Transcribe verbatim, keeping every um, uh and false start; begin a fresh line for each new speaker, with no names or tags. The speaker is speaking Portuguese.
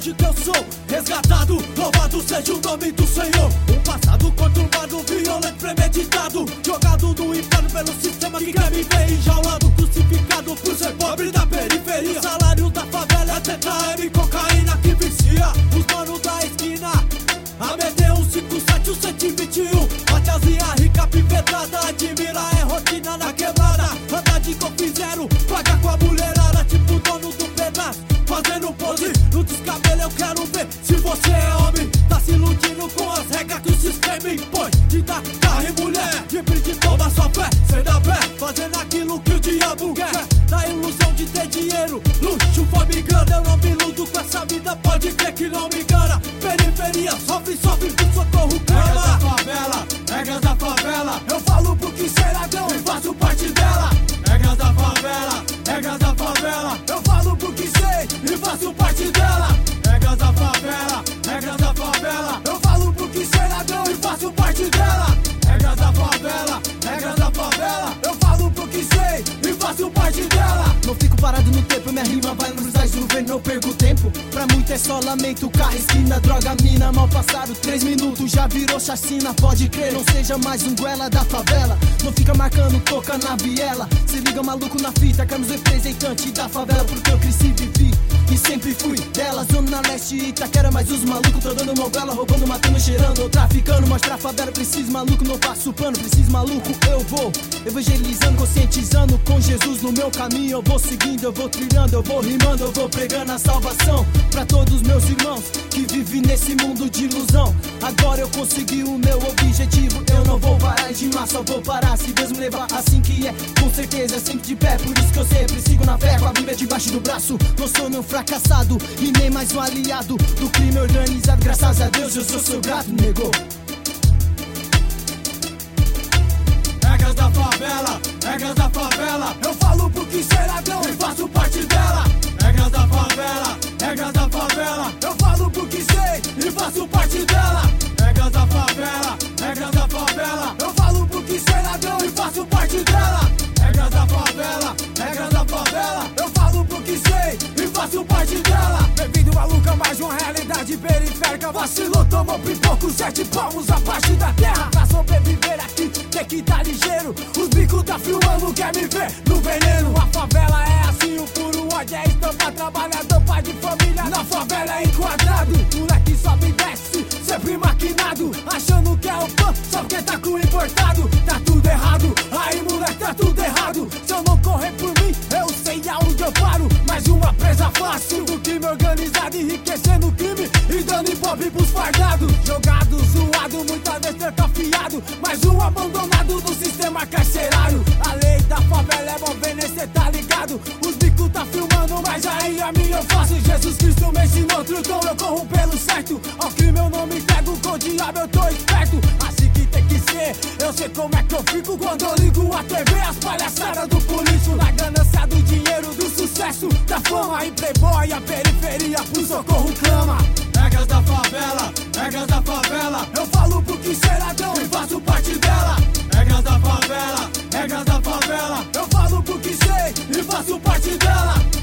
hoje que eu sou resgatado, louvado seja o nome do Senhor. Um passado conturbado, violento, premeditado, jogado no inferno pelo sistema que quer me ver enjaulado, crucificado por ser pobre da periferia. O salário da favela é tetra M, cocaína que vicia os manos da esquina. A meter um cinco sete, um cento e vinte e um. A tiazinha rica pivetada, admira, é rotina na quebrada. Anda de golfe zero, paga com a mulherada, tipo dono do pedaço, fazendo pose no descabelo. Eu quero ver se você é homem, tá se iludindo com as regras que o sistema impõe. De dar carro e mulher, de brinde toma sua fé, cê dá pé, fazendo aquilo que o diabo quer. Na ilusão de ter dinheiro, luxo, fome e grana. Eu não me iludo com essa vida, pode crer que não me engana. Periferia, sofre, sofre, por socorro, clama. Regras da favela, regras da favela, eu falo porque ser ladrão e faço parte dela. Regras da favela, regras da favela, eu falo porque sei e faço parte dela. Regras da favela, regras da favela, eu falo porque ser ladrão e faço parte dela. Regras da favela, regras da favela, eu falo porque sei e faço parte dela.
Não fico parado no tempo, minha rima vai nos ais do vento, não perco tempo. Pra muito é só lamento, carro, esquina, droga, mina. Mal passaram três minutos, já virou chacina. Pode crer, não seja mais um goela da favela. Não fica marcando, toca na biela. Se liga maluco na fita, Carlos representante da favela. Porque eu cresci e vivi e sempre fui dela. Zona Leste, Itaquera, mas os malucos tô dando novela, roubando, matando, cheirando, traficando. Mostra a favela, preciso maluco, não passo pano. Preciso maluco, eu vou evangelizando, conscientizando. Com Jesus no meu caminho, eu vou seguindo, eu vou trilhando, eu vou rimando, eu vou pregando a salvação pra todos meus irmãos que vivem nesse mundo de ilusão. Agora eu consegui o meu objetivo, eu não vou parar de rimar, só vou parar se Deus me levar. Assim que é, com certeza, sempre de pé. Por isso que eu sempre sigo na fé, com a Bíblia debaixo do braço. Não sou nenhum fracassado e nem mais um aliado do crime organizado. Graças a Deus eu sou seu grato, negou.
Regras da favela, regras da favela, eu falo porque ser ladrão e faço parte dela. Regras da favela, regras da favela, eu falo porque sei e faço parte dela. Regras da favela, regras da favela, eu falo porque ser ladrão e faço parte dela. Regras da favela, regras da favela, eu falo porque sei e faço parte dela. Bem-vindo maluca, mais uma realidade periférica. Vacilou, tomou pipoco, sete palmos abaixo da terra. Pra sobreviver aqui tem que tá ligeiro. Os bicos tá filmando, quer me ver no veneno. A favela é assim, o puro ódio é estampa. Trabalhador, pai de família, na favela é enquadrado. Moleque sobe e desce, sempre maquinado, achando que é o fã, só porque tá com importado. Tá tudo errado, aí moleque tá tudo errado. Se eu não correr por mim, eu sei aonde eu paro. Mais uma presa fácil do crime organizado, enriquecendo o crime e dando ibope pros fardados. Jogado, zoado, muitas vezes trancafiado, mais um abandonado do sistema carcerário. A lei da favela é bom ver, cê tá ligado. Os bicos tá filmando, mas aí a mim eu faço. Jesus Cristo me ensinou outro tom, eu corro pelo certo. Ao crime eu não me entrego, com o diabo eu tô esperto. Assim que tem que ser, eu sei como é que eu fico quando eu ligo a T V. As palhaçadas do polício, na ganância do dinheiro, do sucesso, da fama. E playboy, a periferia pro socorro clama. Regras da favela, regras da favela, eu falo porque ser ladrão e faço parte dela. Regras da favela, regras da favela, eu falo porque sei e faço parte dela.